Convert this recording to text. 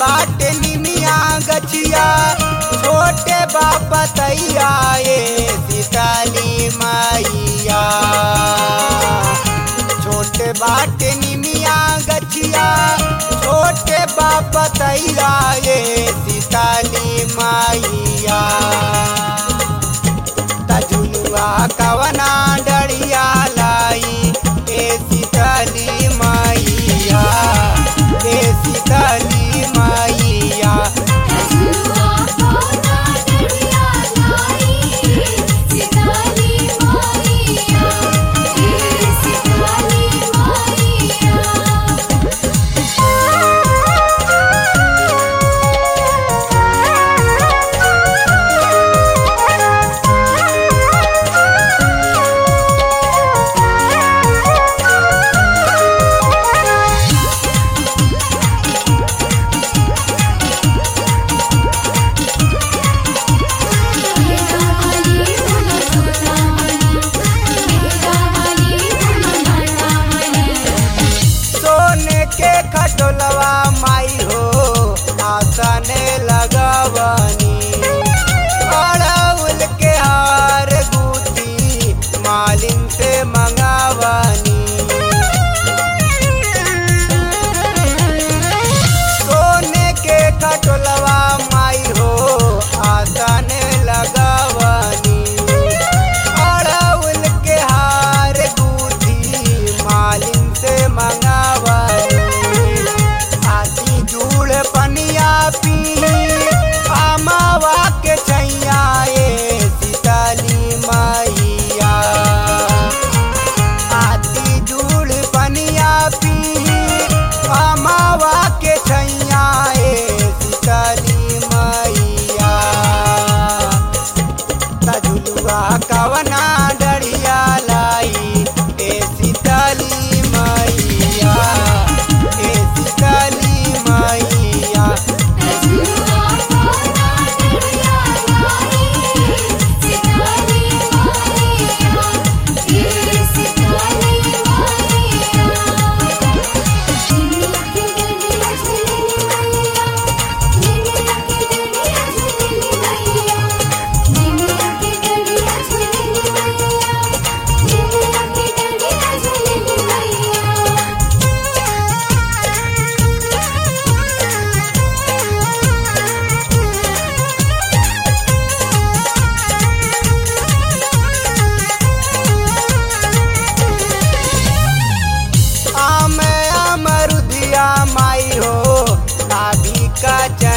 बाटे निमिया गछिया छोटे बाबा तैया ये सीताली मैया। छोटे बाटे निमिया गछिया छोटे बाबा तैया ये सीताली मैया। तजुआ कवना डरिया लाई ए सीताली मैया ए सीताली मैया। खटोलवा माई हो आसने लगवनी अड़उल के हार गुथी मालिन से मंगावनी। सोने के खटोलवा माई हो आसने लगवनी अड़उल के हार गुथी मालिन से मंगावनी। पनिया पी अमावा के छैया ये सीताली मैया। आती जुड़ पनिया पी अमावा के छैया ये सीताली मैया। तजुलुआ कवना डरिया लाई ए सीताली मैया ए सीताली मैया। माई हो नाभी का